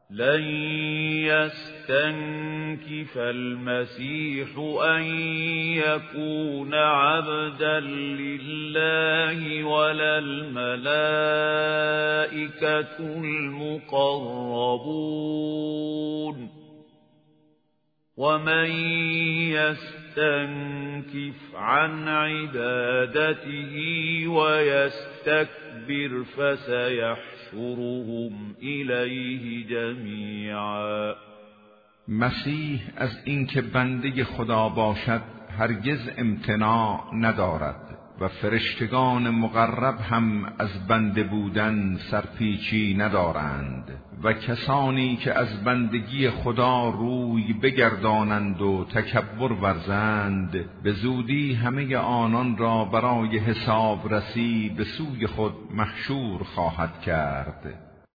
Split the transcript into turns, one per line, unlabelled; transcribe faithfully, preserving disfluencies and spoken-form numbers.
لن يستنكف المسيح أن يكون عبدا لله ولا الملائكة المقربون ومن يستنكف عن عبادته ويستكبر فسيحشرهم إليه جميعا.
مسیح از اینکه بنده خدا باشد هرگز امتناع ندارد و فرشتگان مقرب هم از بنده بودن سرپیچی ندارند و کسانی که از بندگی خدا روی بگردانند و تکبر ورزند به زودی همه آنان را برای حساب رسی به سوی خود محشور خواهد کرد.